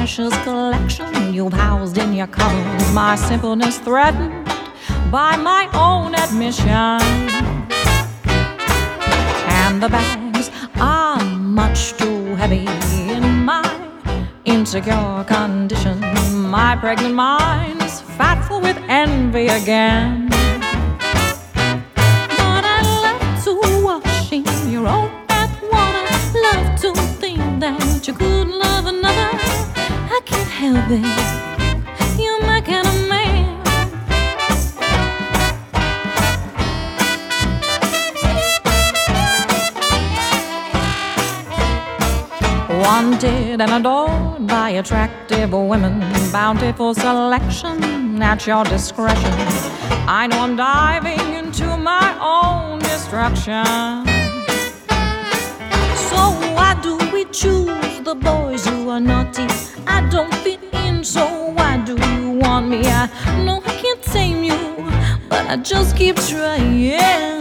precious collection you've housed in your cupboard. My simpleness threatened by my own admission, and the bags are much too heavy in my insecure condition. My pregnant mind is fatful with envy again. But I love to wash in your own bath water. Love to think that you could love another. I can't help it, you're my kind of man. Wanted and adored by attractive women, bountiful selection at your discretion. I know I'm diving into my own destruction. So why do we choose the boys who are naughty? I don't fit in, so why do you want me? I know I can't tame you, but I just keep trying.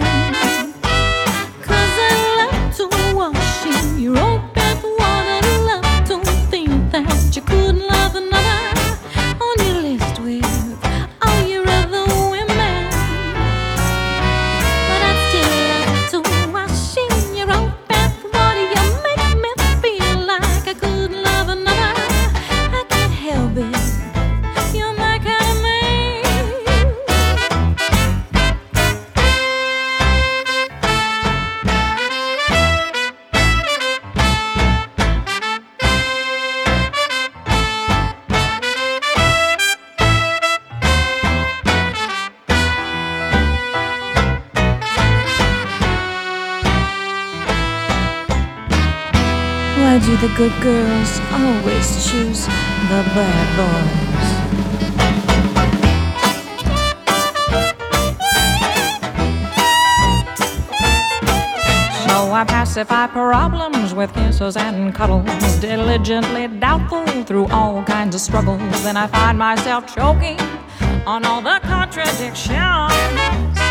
'Cause I love to wash in your own bath water. Love to think that you could love another. On your list with all your other women, but I still love to wash in your own bath water. You make me feel like I could love another. I can't help it, you're my kind of man. Why do the good girls always choose the bad boys? So I pacify problems with kisses and cuddles, diligently doubtful through all kinds of struggles. Then I find myself choking on all the contradictions.